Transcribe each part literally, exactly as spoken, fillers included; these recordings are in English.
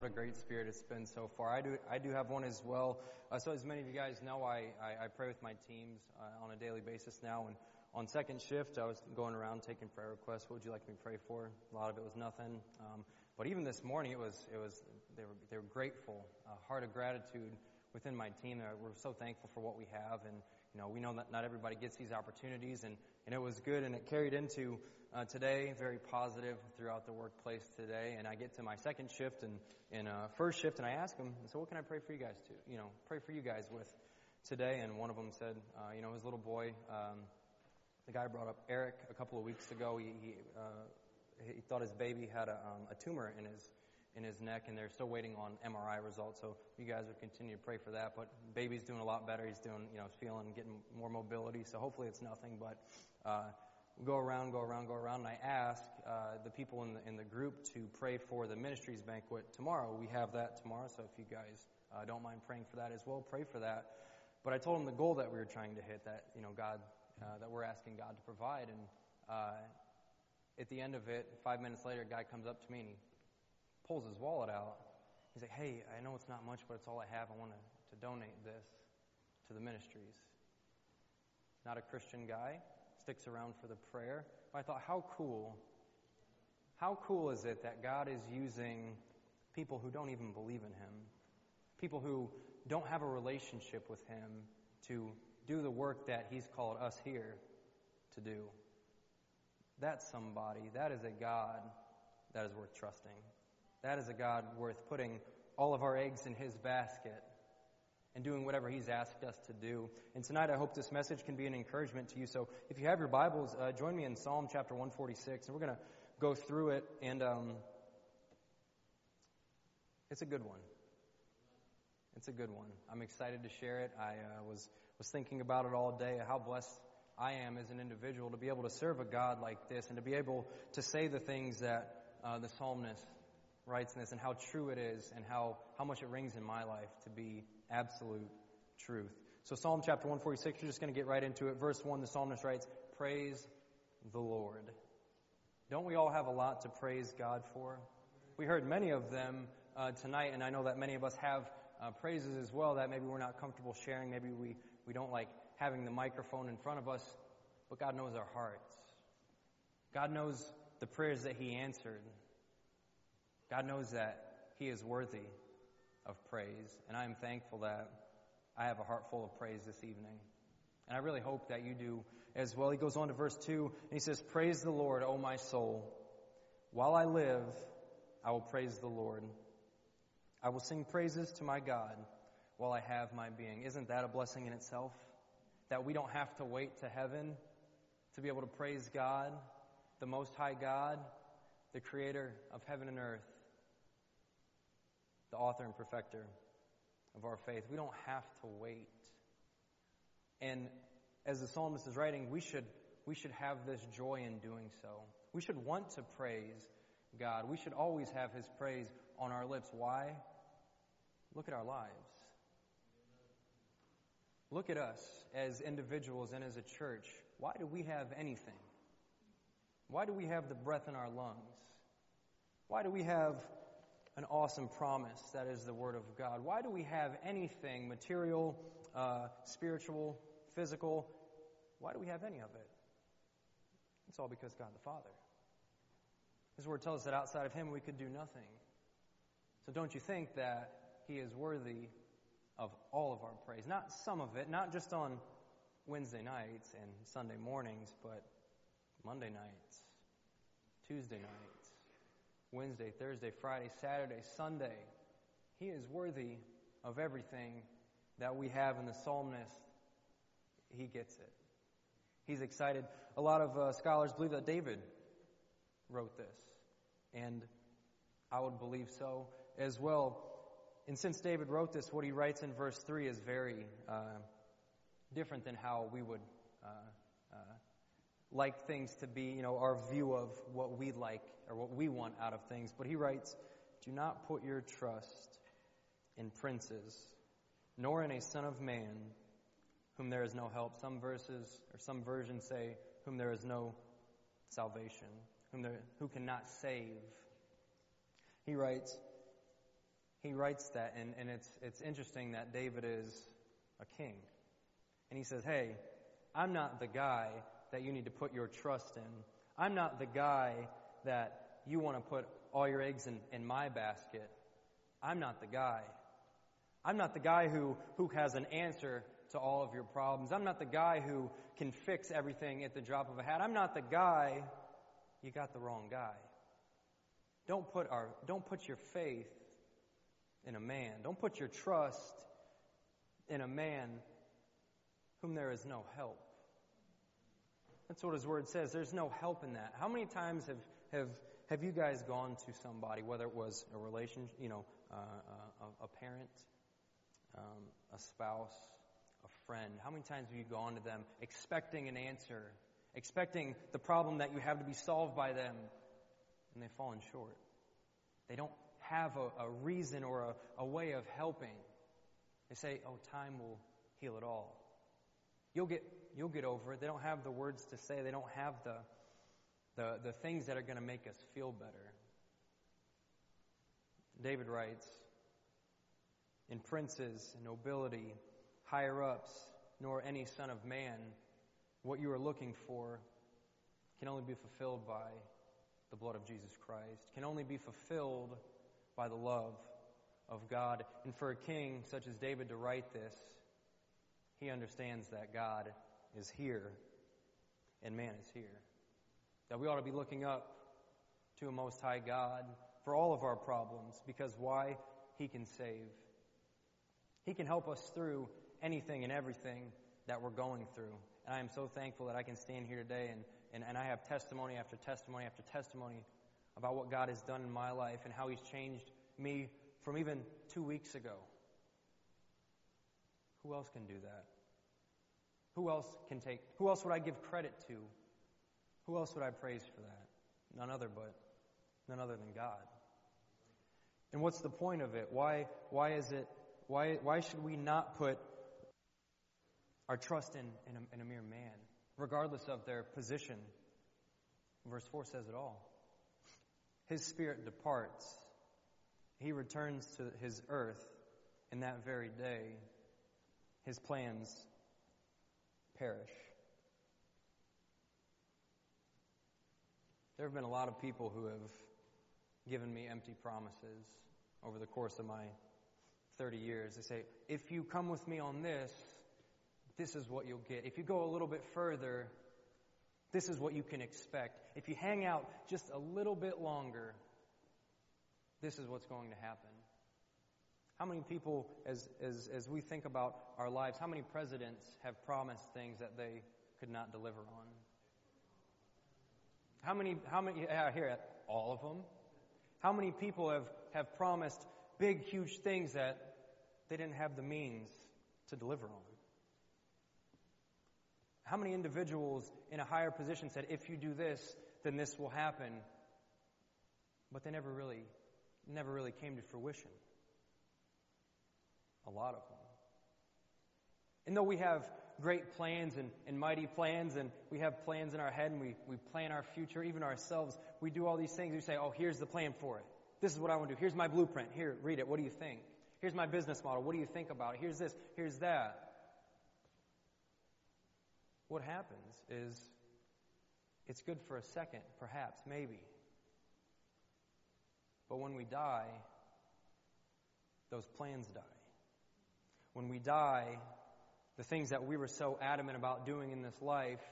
What a great spirit it's been so far. I do I do have one as well. Uh, so as many of you guys know, I, I, I pray with my teams uh, on a daily basis now. And on second shift, I was going around taking prayer requests. What would you like me to pray for? A lot of it was nothing. Um, but even this morning, it was it was they were they were grateful, a heart of gratitude within my team. We're so thankful for what we have, and you know we know that not everybody gets these opportunities, and, and it was good, and it carried into uh, today, very positive throughout the workplace today. And I get to my second shift and in uh, first shift, and I ask them, so what can I pray for you guys to, you know, pray for you guys with today? And one of them said, uh, you know, his little boy, um, the guy brought up Eric a couple of weeks ago. He he, uh, he thought his baby had a, um, a tumor in his in his neck, and they're still waiting on M R I results. So you guys would continue to pray for that. But baby's doing a lot better. He's doing, you know, feeling, getting more mobility. So hopefully it's nothing. But uh, we go around, go around, go around, and I ask uh, the people in the in the group to pray for the ministries banquet tomorrow. We have that tomorrow. So if you guys uh, don't mind praying for that as well, pray for that. But I told them the goal that we were trying to hit, that you know God, uh, that we're asking God to provide. And uh, at the end of it, five minutes later, a guy comes up to me and he pulls his wallet out. He's like, hey, I know it's not much, but it's all I have. I want to, to donate this to the ministries. Not a Christian guy, sticks around for the prayer. But I thought, how cool, how cool is it that God is using people who don't even believe in Him, people who don't have a relationship with Him, to do the work that He's called us here to do. That's somebody, that is a God that is worth trusting. That is a God worth putting all of our eggs in His basket and doing whatever He's asked us to do. And tonight I hope this message can be an encouragement to you. So if you have your Bibles, uh, join me in Psalm chapter one forty-six. And we're going to go through it. And um, it's a good one. It's a good one. I'm excited to share it. I uh, was, was thinking about it all day, how blessed I am as an individual to be able to serve a God like this and to be able to say the things that uh, the psalmist writes in this, and how true it is, and how, how much it rings in my life to be absolute truth. So Psalm chapter one forty-six, you're just going to get right into it. Verse one, the psalmist writes, praise the Lord. Don't we all have a lot to praise God for? We heard many of them uh, tonight, and I know that many of us have uh, praises as well that maybe we're not comfortable sharing. Maybe we, we don't like having the microphone in front of us, but God knows our hearts. God knows the prayers that He answered. God knows that He is worthy of praise, and I am thankful that I have a heart full of praise this evening. And I really hope that you do as well. He goes on to verse two, and he says, praise the Lord, O my soul. While I live, I will praise the Lord. I will sing praises to my God while I have my being. Isn't that a blessing in itself? That we don't have to wait to heaven to be able to praise God, the Most High God, the Creator of heaven and earth, the author and perfecter of our faith. We don't have to wait. And as the psalmist is writing, we should we should have this joy in doing so. We should want to praise God. We should always have His praise on our lips. Why? Look at our lives. Look at us as individuals and as a church. Why do we have anything? Why do we have the breath in our lungs? Why do we have an awesome promise that is the Word of God? Why do we have anything material, uh, spiritual, physical? Why do we have any of it? It's all because God the Father. His Word tells us that outside of Him we could do nothing. So don't you think that He is worthy of all of our praise? Not some of it, not just on Wednesday nights and Sunday mornings, but Monday nights, Tuesday nights, Wednesday, Thursday, Friday, Saturday, Sunday. He is worthy of everything that we have in the psalmist. He gets it. He's excited. A lot of uh, scholars believe that David wrote this, and I would believe so as well. And since David wrote this, what he writes in verse three is very uh, different than how we would uh, uh, like things to be, you know, our view of what we like or what we want out of things. But he writes, do not put your trust in princes, nor in a son of man, whom there is no help. Some verses or some versions say, whom there is no salvation, whom there, who cannot save. He writes, he writes that, and, and it's it's interesting that David is a king. And he says, hey, I'm not the guy that you need to put your trust in. I'm not the guy that you want to put all your eggs in, in my basket. I'm not the guy. I'm not the guy who, who has an answer to all of your problems. I'm not the guy who can fix everything at the drop of a hat. I'm not the guy. You got the wrong guy. Don't put our don't put your faith in a man. Don't put your trust in a man whom there is no help. That's what his word says. There's no help in that. How many times have have have you guys gone to somebody, whether it was a relation, you know, uh, a, a parent, um, a spouse, a friend? How many times have you gone to them expecting an answer, expecting the problem that you have to be solved by them, and they've fallen short? They don't have a, a reason or a, a way of helping. They say, "Oh, time will heal it all. You'll get you'll get over it." They don't have the words to say. They don't have the the, the things that are going to make us feel better. David writes, "In princes and nobility, higher ups, nor any son of man, what you are looking for can only be fulfilled by the blood of Jesus Christ, can only be fulfilled by the love of God." And for a king such as David to write this, he understands that God is here and man is here. That we ought to be looking up to a Most High God for all of our problems, because why? He can save. He can help us through anything and everything that we're going through. And I am so thankful that I can stand here today and, and, and I have testimony after testimony after testimony about what God has done in my life and how He's changed me from even two weeks ago. Who else can do that? Who else can take, who else would I give credit to? Who else would I praise for that? None other but, none other than God. And what's the point of it? Why, why is it, why, why should we not put our trust in, in, a, in a mere man, regardless of their position? Verse four says it all. His spirit departs. He returns to his earth in that very day. His plans perish. There have been a lot of people who have given me empty promises over the course of my thirty years. They say, if you come with me on this, this is what you'll get. If you go a little bit further, this is what you can expect. If you hang out just a little bit longer, this is what's going to happen. How many people, as, as, as we think about our lives, how many presidents have promised things that they could not deliver on? How many, how many, yeah, here, all of them? How many people have, have promised big, huge things that they didn't have the means to deliver on? How many individuals in a higher position said, if you do this, then this will happen, but they never really, never really came to fruition? A lot of them. And though we have great plans and, and mighty plans, and we have plans in our head, and we, we plan our future, even ourselves, we do all these things. We say, oh, here's the plan for it. This is what I want to do. Here's my blueprint. Here, read it. What do you think? Here's my business model. What do you think about it? Here's this. Here's that. What happens is it's good for a second, perhaps, maybe. But when we die, those plans die. When we die, the things that we were so adamant about doing in this life,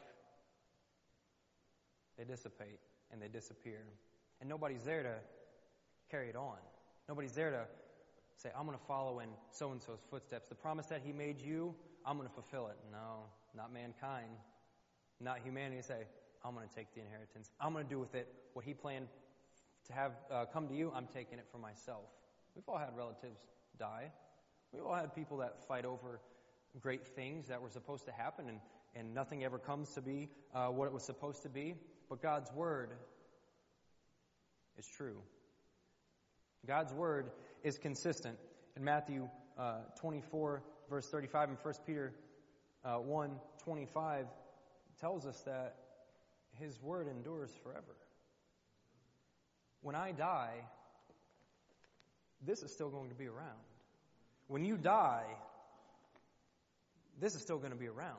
they dissipate and they disappear. And nobody's there to carry it on. Nobody's there to say, I'm going to follow in so-and-so's footsteps. The promise that He made you, I'm going to fulfill it. No, not mankind, not humanity. Say, I'm going to take the inheritance. I'm going to do with it what He planned to have uh, come to you. I'm taking it for myself. We've all had relatives die. We've all had people that fight over great things that were supposed to happen, and, and nothing ever comes to be uh, what it was supposed to be. But God's Word is true. God's Word is consistent. In Matthew uh, twenty-four, verse thirty-five, and First Peter uh, one, twenty-five, tells us that His Word endures forever. When I die, this is still going to be around. When you die, this is still going to be around.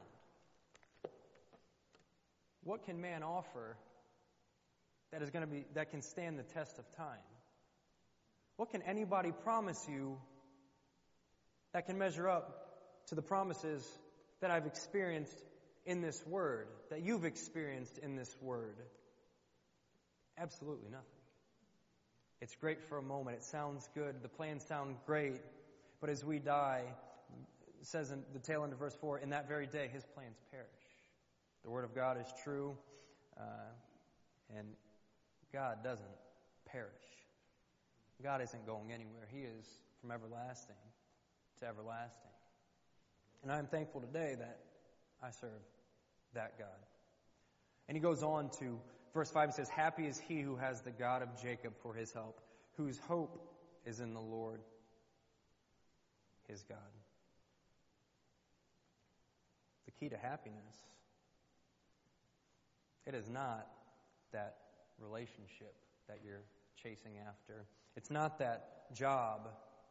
What can man offer that is going to be that can stand the test of time? What can anybody promise you that can measure up to the promises that I've experienced in this Word, that you've experienced in this Word? Absolutely nothing. It's great for a moment. It sounds good. The plans sound great. But as we die, it says in the tail end of verse four, in that very day his plans perish. The Word of God is true, uh, and God doesn't perish. God isn't going anywhere. He is from everlasting to everlasting. And I'm thankful today that I serve that God. And he goes on to verse five, he says, happy is he who has the God of Jacob for his help, whose hope is in the Lord, his God. The key to happiness, it is not that relationship that you're chasing after. It's not that job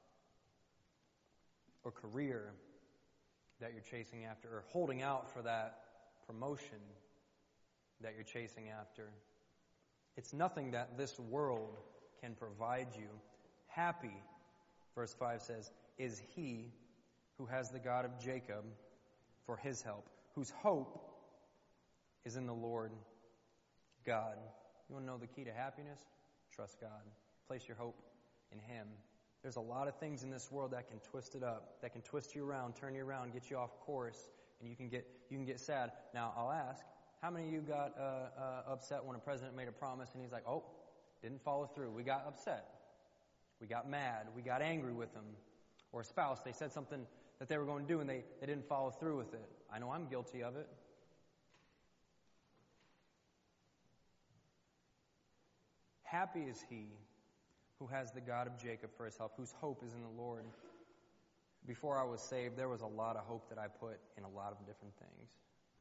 or career that you're chasing after, or holding out for that promotion that you're chasing after. It's nothing that this world can provide you. Happy, verse five says, is he who has the God of Jacob for his help, whose hope is in the Lord God. You want to know the key to happiness? Trust God. Place your hope in him. There's a lot of things in this world that can twist it up, that can twist you around, turn you around, get you off course, and you can get you can get sad. Now, I'll ask, how many of you got uh, uh, upset when a president made a promise and he's like, oh, didn't follow through? We got upset. We got mad. We got angry with him. Or a spouse, they said something that they were going to do and they, they didn't follow through with it. I know I'm guilty of it. Happy is he who has the God of Jacob for his help, whose hope is in the Lord. Before I was saved, there was a lot of hope that I put in a lot of different things.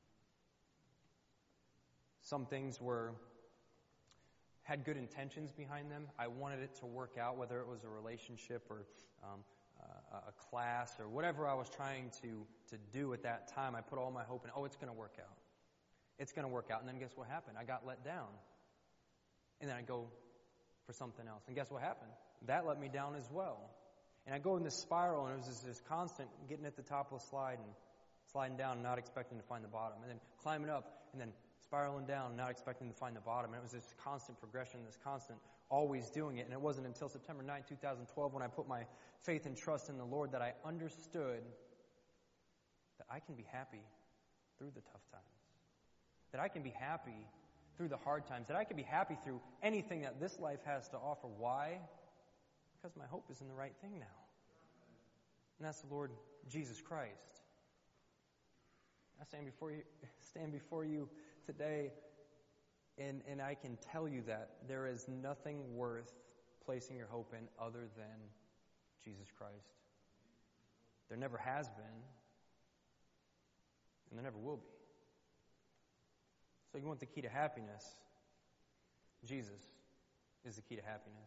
Some things were had good intentions behind them. I wanted it to work out, whether it was a relationship or um, uh, a class or whatever I was trying to, to do at that time. I put all my hope in, oh, it's going to work out. It's going to work out. And then guess what happened? I got let down. And then I go for something else. And guess what happened? That let me down as well. And I go in this spiral, and it was this, this constant getting at the top of the slide and sliding down and not expecting to find the bottom. And then climbing up and then spiraling down, not expecting to find the bottom. And it was this constant progression, this constant always doing it. And it wasn't until September ninth, twenty twelve, when I put my faith and trust in the Lord, that I understood that I can be happy through the tough times. That I can be happy through the hard times. That I can be happy through anything that this life has to offer. Why? Because my hope is in the right thing now. And that's the Lord Jesus Christ. I stand before you, stand before you today, and, and I can tell you that there is nothing worth placing your hope in other than Jesus Christ. There never has been, and there never will be. So you want the key to happiness? Jesus is the key to happiness.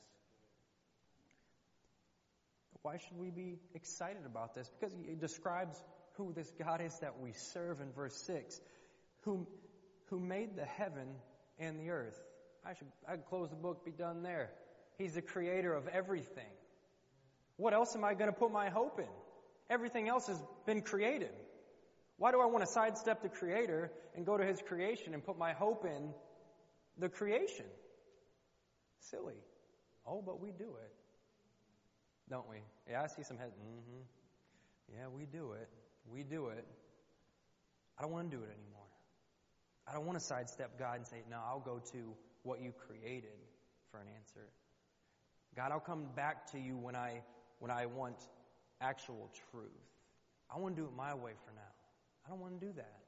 Why should we be excited about this? Because it describes who this God is that we serve in verse six. Who, who made the heaven and the earth. I should I could close the book, be done there. He's the creator of everything. What else am I going to put my hope in? Everything else has been created. Why do I want to sidestep the Creator and go to His creation and put my hope in the creation? Silly. Oh, but we do it. Don't we? Yeah, I see some heads. Mm-hmm. Yeah, we do it. We do it. I don't want to do it anymore. I don't want to sidestep God and say, no, I'll go to what you created for an answer. God, I'll come back to you when I when I want actual truth. I want to do it my way for now. I don't want to do that.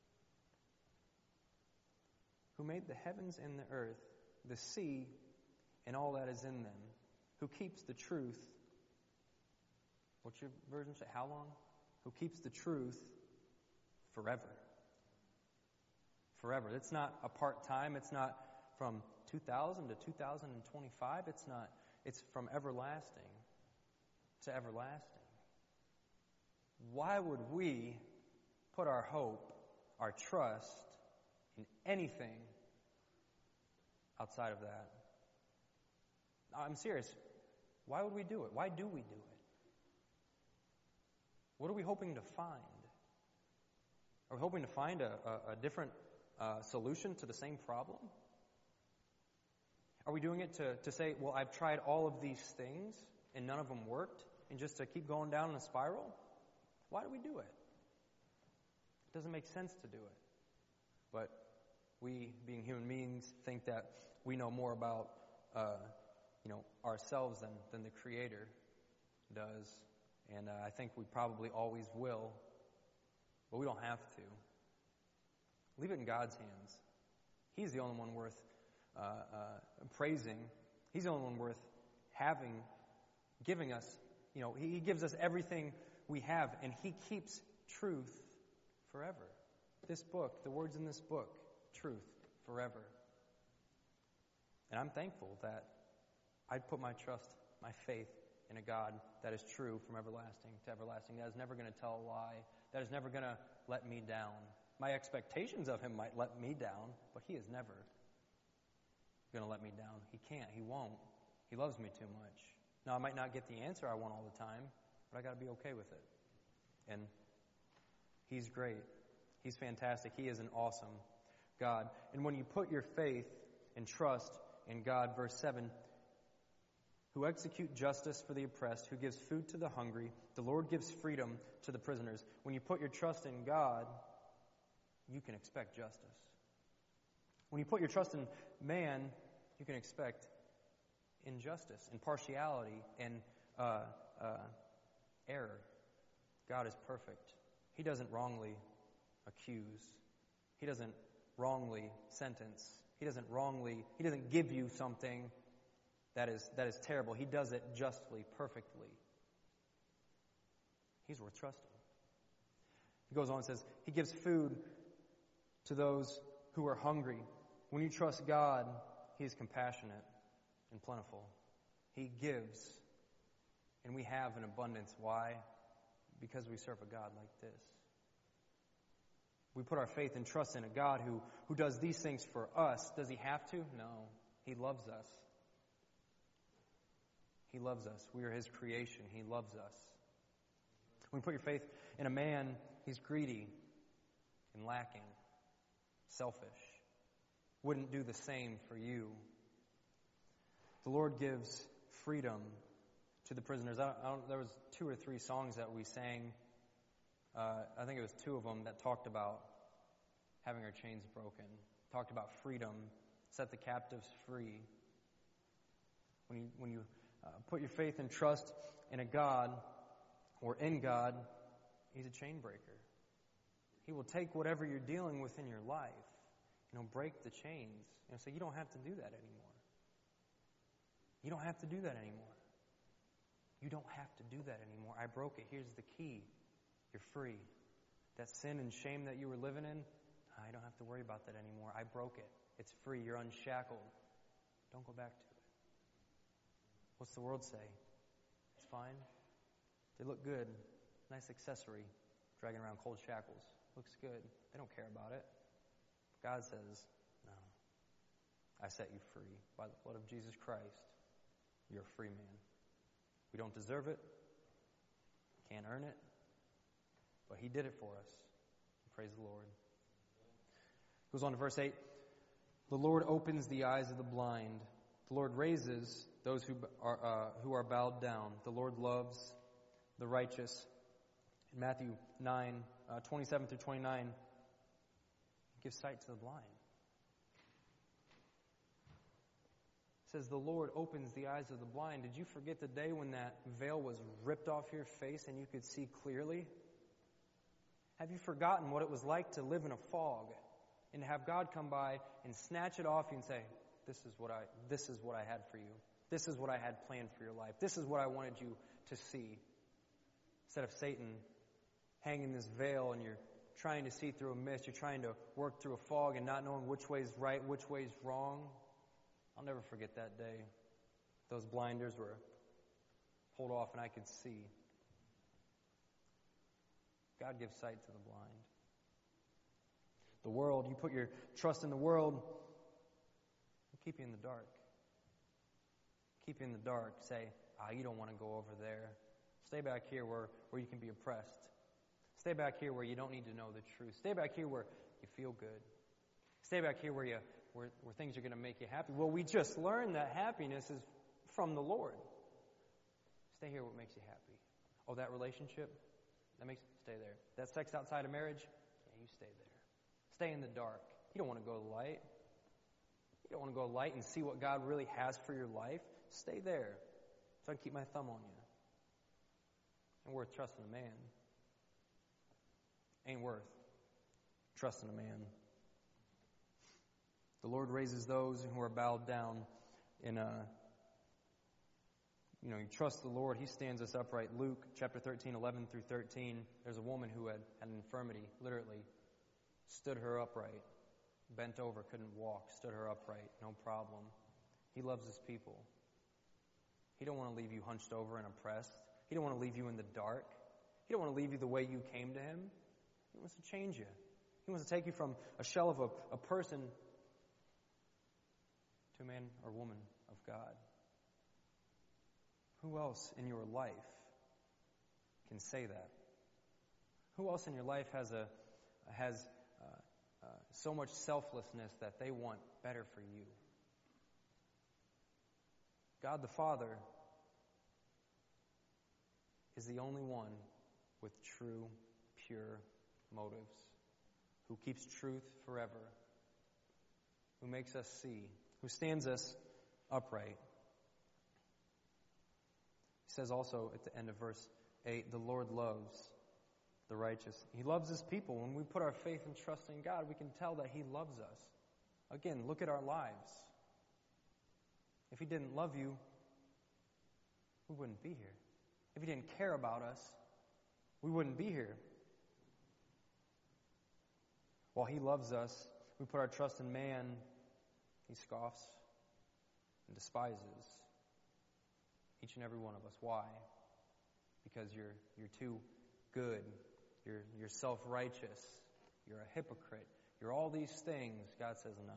Who made the heavens and the earth, the sea, and all that is in them, who keeps the truth. What's your version say? How long? Who keeps the truth forever. Forever. It's not a part-time. It's not from two thousand to two thousand twenty-five. It's not. It's from everlasting to everlasting. Why would we put our hope, our trust in anything outside of that? I'm serious. Why would we do it? Why do we do it? What are we hoping to find? Are we hoping to find a, a, a different uh, solution to the same problem? Are we doing it to, to say, well, I've tried all of these things and none of them worked, and just to keep going down in a spiral? Why do we do it? It doesn't make sense to do it. But we, being human beings, think that we know more about uh, you know, ourselves than, than the Creator does. And uh, I think we probably always will. But we don't have to. Leave it in God's hands. He's the only one worth uh, uh, praising. He's the only one worth having, giving us. You know, He gives us everything we have, and He keeps truth forever. This book, the words in this book, truth forever. And I'm thankful that I'd put my trust, my faith in a God that is true from everlasting to everlasting, that is never going to tell a lie, that is never going to let me down. My expectations of Him might let me down, but He is never going to let me down. He can't. He won't. He loves me too much. Now, I might not get the answer I want all the time, but I got to be okay with it. And He's great. He's fantastic. He is an awesome God. And when you put your faith and trust in God, verse seven, who execute justice for the oppressed, who gives food to the hungry, the Lord gives freedom to the prisoners. When you put your trust in God, you can expect justice. When you put your trust in man, you can expect injustice, impartiality, and uh, uh, error. God is perfect. He doesn't wrongly accuse. He doesn't wrongly sentence. He doesn't wrongly, He doesn't give you something that is that is terrible. He does it justly, perfectly. He's worth trusting. He goes on and says, He gives food to those who are hungry. When you trust God, He is compassionate and plentiful. He gives, and we have an abundance. Why? Because we serve a God like this. We put our faith and trust in a God who, who does these things for us. Does He have to? No. He loves us. He loves us. We are His creation. He loves us. When you put your faith in a man, he's greedy and lacking, selfish. Wouldn't do the same for you. The Lord gives freedom to the prisoners. I don't, I don't, there was two or three songs that we sang. Uh, I think it was two of them that talked about having our chains broken. Talked about freedom, set the captives free. When you when you uh, put your faith and trust in a God or in God, He's a chain breaker. He will take whatever you're dealing with in your life and He'll break the chains. And so you don't have to do that anymore. You don't have to do that anymore. You don't have to do that anymore. I broke it. Here's the key. You're free. That sin and shame that you were living in, I don't have to worry about that anymore. I broke it. It's free. You're unshackled. Don't go back to it. What's the world say? It's fine. They look good. Nice accessory. Dragging around cold shackles. Looks good. They don't care about it. God says, no. I set you free by the blood of Jesus Christ. You're a free man. We don't deserve it. Can't earn it. But He did it for us. Praise the Lord. Goes on to verse eight. The Lord opens the eyes of the blind. The Lord raises those who are uh, who are bowed down. The Lord loves the righteous. In Matthew nine, uh, twenty-seven through twenty-nine, He gives sight to the blind. It says the Lord opens the eyes of the blind. Did you forget the day when that veil was ripped off your face and you could see clearly? Have you forgotten what it was like to live in a fog and to have God come by and snatch it off you and say, this is what I this is what I had for you. This is what I had planned for your life. This is what I wanted you to see. Instead of Satan hanging this veil and you're trying to see through a mist, you're trying to work through a fog and not knowing which way's right, which way's wrong. I'll never forget that day. Those blinders were pulled off and I could see. God gives sight to the blind. The world, you put your trust in the world, it'll keep you in the dark. Keep you in the dark. Say, ah, you don't want to go over there. Stay back here where, where you can be oppressed. Stay back here where you don't need to know the truth. Stay back here where you feel good. Stay back here where you where, where things are going to make you happy. Well, we just learned that happiness is from the Lord. Stay here what makes you happy. Oh, that relationship? That makes stay there. That sex outside of marriage? Yeah, you stay there. Stay in the dark. You don't want to go to the light. You don't want to go to the light and see what God really has for your life. Stay there. So I can keep my thumb on you. Ain't worth trusting a man. Ain't worth trusting a man. The Lord raises those who are bowed down in a, you know, you trust the Lord, He stands us upright. Luke chapter thirteen, eleven through thirteen, there's a woman who had, had an infirmity, literally, stood her upright, bent over, couldn't walk, stood her upright, no problem. He loves His people. He don't want to leave you hunched over and oppressed. He don't want to leave you in the dark. He don't want to leave you the way you came to Him. He wants to change you. He wants to take you from a shell of a, a person to a man or woman of God. Who else in your life can say that? Who else in your life has a has uh, uh, so much selflessness that they want better for you? God the Father is the only one with true, pure motives, who keeps truth forever, who makes us see, who stands us upright. He says also at the end of verse eight, the Lord loves the righteous. He loves His people. When we put our faith and trust in God, we can tell that He loves us. Again, look at our lives. If He didn't love you, we wouldn't be here. If He didn't care about us, we wouldn't be here. While He loves us, we put our trust in man, He scoffs and despises each and every one of us. Why? Because you're you're too good. You're you're self-righteous. You're a hypocrite. You're all these things. God says no.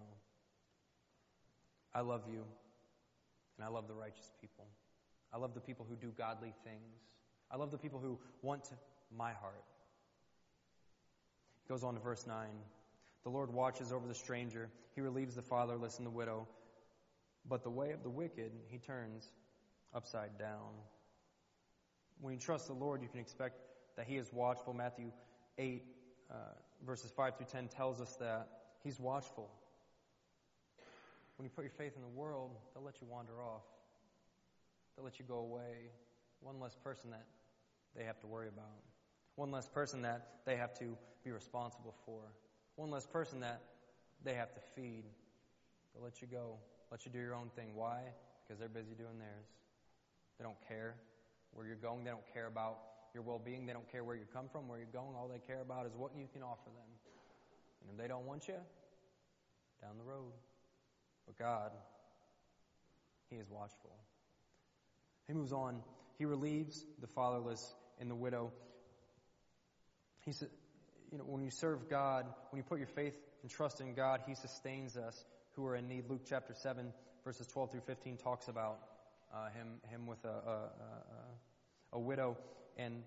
I love you, and I love the righteous people. I love the people who do godly things. I love the people who want to, my heart. He goes on to verse nine. The Lord watches over the stranger. He relieves the fatherless and the widow. But the way of the wicked He turns upside down. When you trust the Lord, you can expect that He is watchful. Matthew eight, uh, verses five through ten tells us that He's watchful. When you put your faith in the world, they'll let you wander off. They'll let you go away. One less person that they have to worry about. One less person that they have to be responsible for. One less person that they have to feed. They'll let you go. Let you do your own thing. Why? Because they're busy doing theirs. They don't care where you're going. They don't care about your well-being. They don't care where you come from, where you're going. All they care about is what you can offer them. And if they don't want you, down the road. But God, He is watchful. He moves on. He relieves the fatherless and the widow. He said, you know, when you serve God, when you put your faith and trust in God, He sustains us who are in need. Luke chapter seven, verses twelve through fifteen talks about uh, him him with a, a, a, a widow, and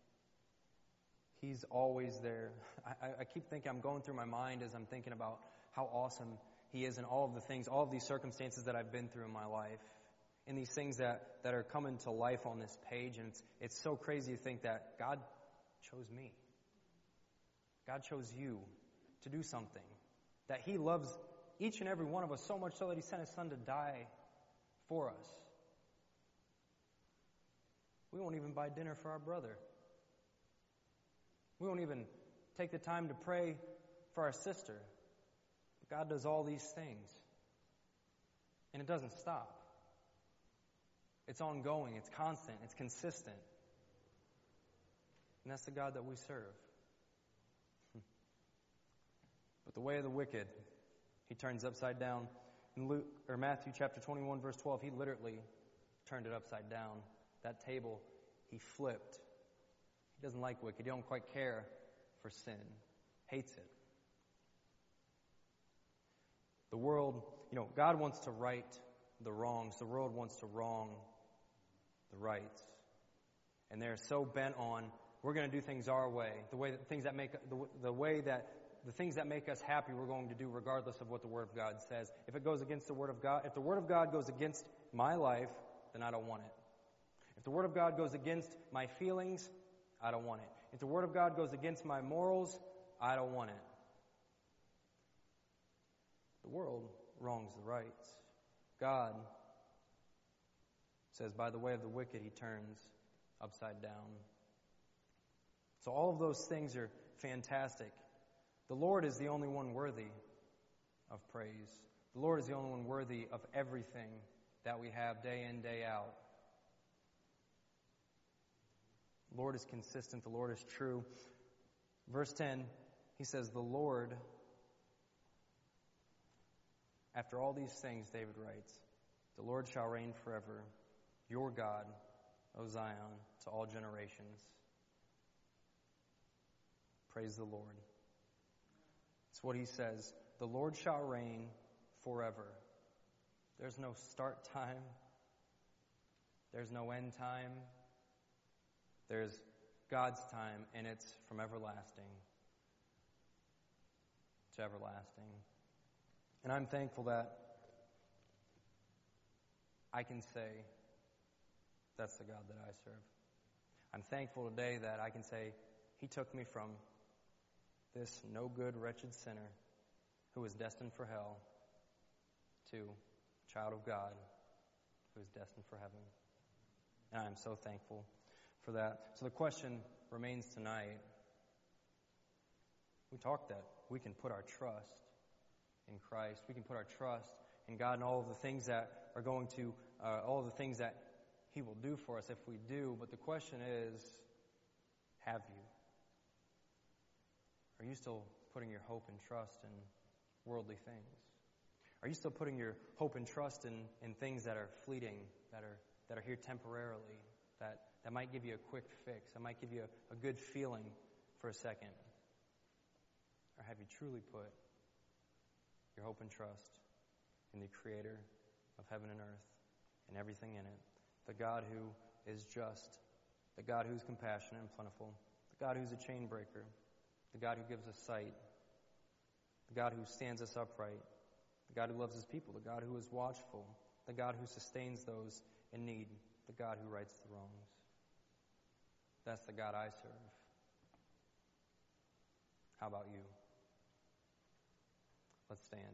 He's always there. I, I keep thinking, I'm going through my mind as I'm thinking about how awesome He is in all of the things, all of these circumstances that I've been through in my life. And these things that, that are coming to life on this page. And it's, it's so crazy to think that God chose me. God chose you to do something. That He loves each and every one of us so much so that He sent His Son to die for us. We won't even buy dinner for our brother. We won't even take the time to pray for our sister. But God does all these things. And it doesn't stop. It's ongoing, it's constant, it's consistent. And that's the God that we serve. But the way of the wicked, He turns upside down. In Luke or Matthew chapter twenty-one, verse twelve, He literally turned it upside down. that table, he flipped. He doesn't like wicked. He don't quite care for sin. Hates it. The world, you know, God wants to right the wrongs. The world wants to wrong the rights. And they're so bent on, we're going to do things our way. The way that things that make the, the way that the things that make us happy we're going to do regardless of what the Word of God says. If it goes against the Word of God, if the Word of God goes against my life, then I don't want it. If the Word of God goes against my feelings, I don't want it. If the Word of God goes against my morals, I don't want it. The world wrongs the rights. God says, by the way of the wicked, he turns upside down. So all of those things are fantastic. The Lord is the only one worthy of praise. The Lord is the only one worthy of everything that we have day in, day out. The Lord is consistent. The Lord is true. Verse ten, he says, the Lord, after all these things, David writes, the Lord shall reign forever, your God, O Zion, to all generations. Praise the Lord. It's what he says. The Lord shall reign forever. There's no start time. There's no end time. There's God's time, and it's from everlasting to everlasting. And I'm thankful that I can say, that's the God that I serve. I'm thankful today that I can say, he took me from this no good, wretched sinner who was destined for hell to a child of God who is destined for heaven. And I'm so thankful for that. So the question remains tonight. We talked that we can put our trust in Christ. We can put our trust in God and all of the things that are going to, uh, all of the things that he will do for us if we do. But the question is, have you? Are you still putting your hope and trust in worldly things? Are you still putting your hope and trust in, in things that are fleeting, that are that are here temporarily, that, that might give you a quick fix, that might give you a, a good feeling for a second? Or have you truly put your hope and trust in the Creator of heaven and earth and everything in it, the God who is just, the God who's compassionate and plentiful, the God who's a chain breaker, the God who gives us sight, the God who stands us upright, the God who loves his people, the God who is watchful, the God who sustains those in need, the God who rights the wrongs. That's the God I serve. How about you? Let's stand.